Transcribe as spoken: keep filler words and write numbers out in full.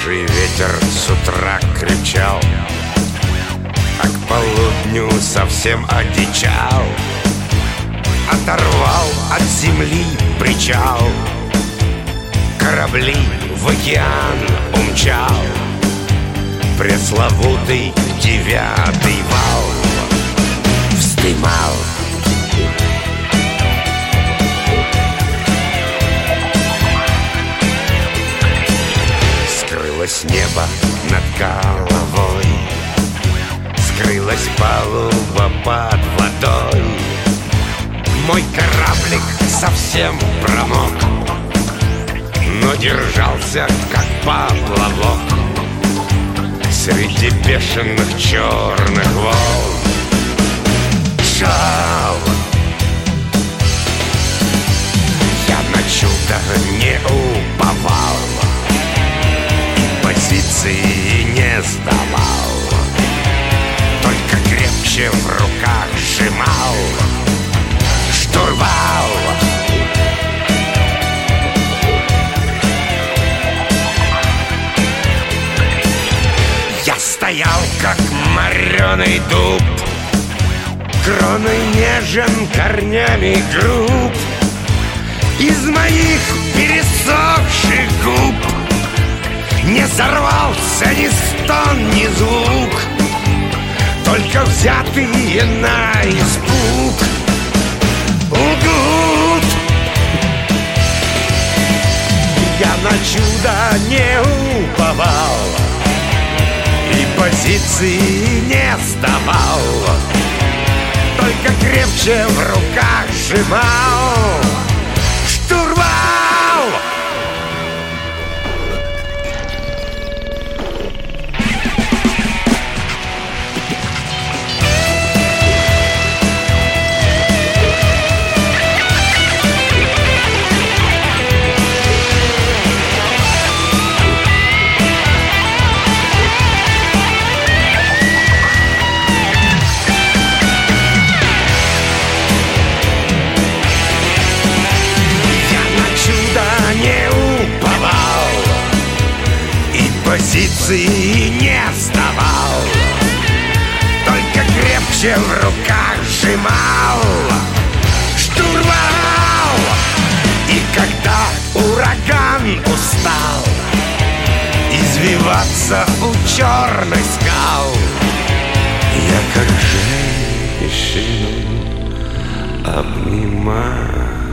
Свежий ветер с утра кричал, а к полудню совсем одичал. Оторвал от земли причал, корабли в океан умчал. Пресловутый девятый вал вздымал. Скрылось небо над головой, скрылась палуба под водой. Мой кораблик совсем промок, но держался как поплавок среди бешеных черных волн. Шел я на чудо, не уповал, позиции не сдавал, только крепче в руках сжимал штурвал. Я стоял, как мореный дуб, кроной нежен, корнями груб. Из моих пересохших губ не сорвался ни стон, ни звук, только взятые на испуг лгут. Я на чудо не уповал и позиции не сдавал, только крепче в руках сжимал штурвал. Позиции не сдавал, только крепче в руках сжимал штурвал. И когда ураган устал извиваться у черных скал, я как женщину обнимал.